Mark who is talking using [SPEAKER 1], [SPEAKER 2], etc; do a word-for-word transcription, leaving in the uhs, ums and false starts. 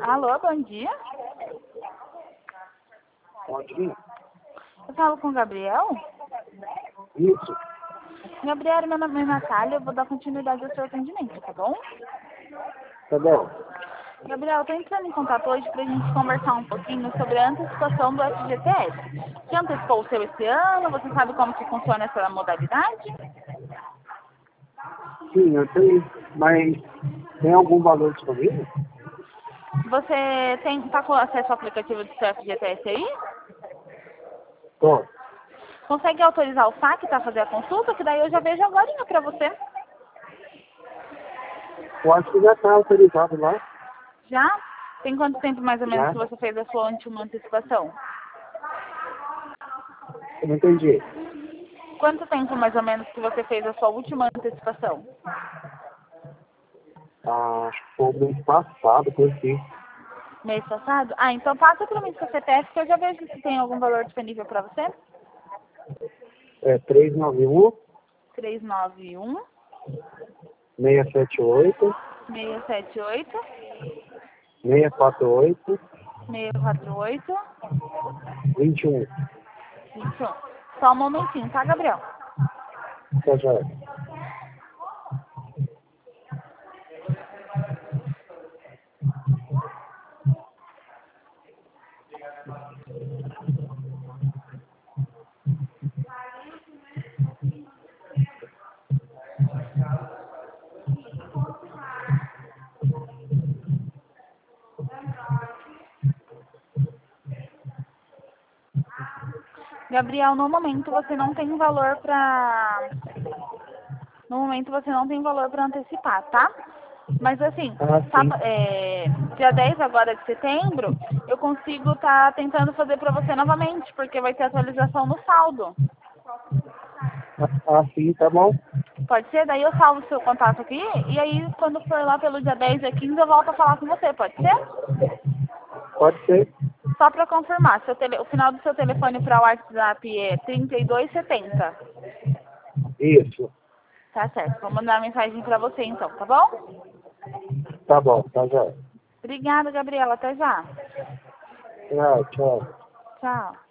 [SPEAKER 1] Alô, bom dia.
[SPEAKER 2] Bom dia.
[SPEAKER 1] Eu falo com o Gabriel.
[SPEAKER 2] Isso.
[SPEAKER 1] Gabriel, meu nome é Natália, eu vou dar continuidade ao seu atendimento, tá bom?
[SPEAKER 2] Tá bom.
[SPEAKER 1] Gabriel, eu tô entrando em contato hoje pra gente conversar um pouquinho sobre a antecipação do F G T S. Você antecipou o seu esse ano? Você sabe como que funciona essa modalidade?
[SPEAKER 2] Sim, eu tenho. Mas tem algum valor disponível?
[SPEAKER 1] Você tem, tá com acesso ao aplicativo do seu F G T S aí?
[SPEAKER 2] Tô.
[SPEAKER 1] Consegue autorizar o saque para fazer a consulta? Que daí eu já vejo agora pra você.
[SPEAKER 2] Eu acho que já está autorizado lá.
[SPEAKER 1] Já? Tem quanto tempo mais ou menos
[SPEAKER 2] Já.
[SPEAKER 1] que você fez a sua última antecipação?
[SPEAKER 2] Eu não entendi.
[SPEAKER 1] Quanto tempo mais ou menos que você fez a sua última antecipação?
[SPEAKER 2] Ah, acho que foi o mês passado, coisa assim.
[SPEAKER 1] Mês passado? Ah, então passa para mim seu C P F que eu já vejo se tem algum valor disponível para você.
[SPEAKER 2] É três nove um,
[SPEAKER 1] três nove um,
[SPEAKER 2] seis sete oito,
[SPEAKER 1] seis sete oito,
[SPEAKER 2] seis quatro oito,
[SPEAKER 1] seis quatro oito,
[SPEAKER 2] vinte e um.
[SPEAKER 1] vinte e um. Só um momentinho, tá, Gabriel?
[SPEAKER 2] Tá já.
[SPEAKER 1] Gabriel, no momento você não tem valor para... No momento você não tem valor para antecipar, tá? Mas assim,
[SPEAKER 2] Ah,
[SPEAKER 1] tá,
[SPEAKER 2] sim.
[SPEAKER 1] é, dia dez agora de setembro, eu consigo estar tentando fazer para você novamente, porque vai ter atualização no saldo.
[SPEAKER 2] Ah, ah, sim, tá bom.
[SPEAKER 1] Pode ser? Daí eu salvo o seu contato aqui, e aí quando for lá pelo dia dez e quinze eu volto a falar com você, pode ser?
[SPEAKER 2] Pode ser.
[SPEAKER 1] Só para confirmar, seu tele, o final do seu telefone para o WhatsApp é trinta e dois setenta.
[SPEAKER 2] Isso.
[SPEAKER 1] Tá certo, vou mandar uma mensagem para você então, tá bom?
[SPEAKER 2] Tá bom, tá já.
[SPEAKER 1] Obrigada, Gabriela, até já.
[SPEAKER 2] Tchau, tchau.
[SPEAKER 1] Tchau.